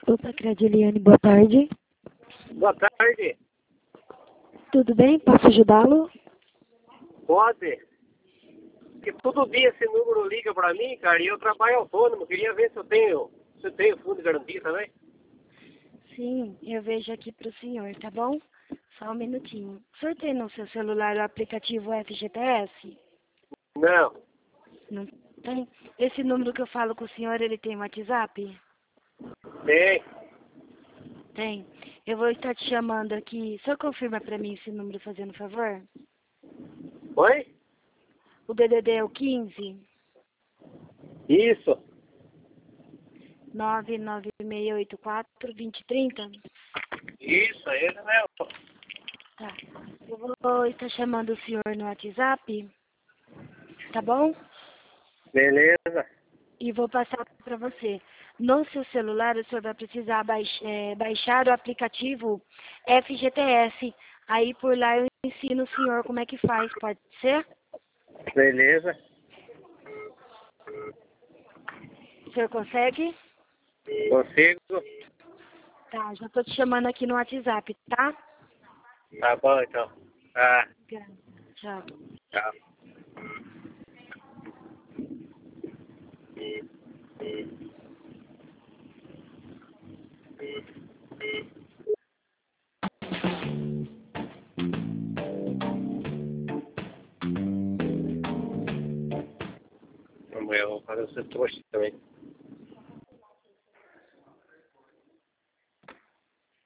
Opa, Crediliane, boa tarde. Boa tarde. Tudo bem? Posso ajudá-lo? Pode. Porque todo dia esse número liga pra mim, cara, e eu trabalho autônomo. Queria ver se eu tenho fundo de garantia também. Sim, eu vejo aqui para o senhor, tá bom? Só um minutinho. O senhor tem no seu celular o aplicativo FGTS? Não. Não tem? Esse número que eu falo com o senhor, ele tem WhatsApp? Tem. Tem. Eu vou estar te chamando aqui. O senhor confirma para mim esse número, fazendo favor? Oi? O DDD é o 15 Isso. 99684-2030? Isso, é ele mesmo. Tá. Eu vou estar chamando o senhor no WhatsApp, tá bom? Beleza. E vou passar para você. No seu celular, o senhor vai precisar baixar o aplicativo FGTS. Aí, por lá, eu ensino o senhor como é que faz, pode ser? Beleza. O senhor consegue? Consigo. Tá, já tô te chamando aqui no WhatsApp, tá? Tá bom, então. Tá. Obrigada. Tchau. Tchau. Eu vou fazer o seu trouxa também.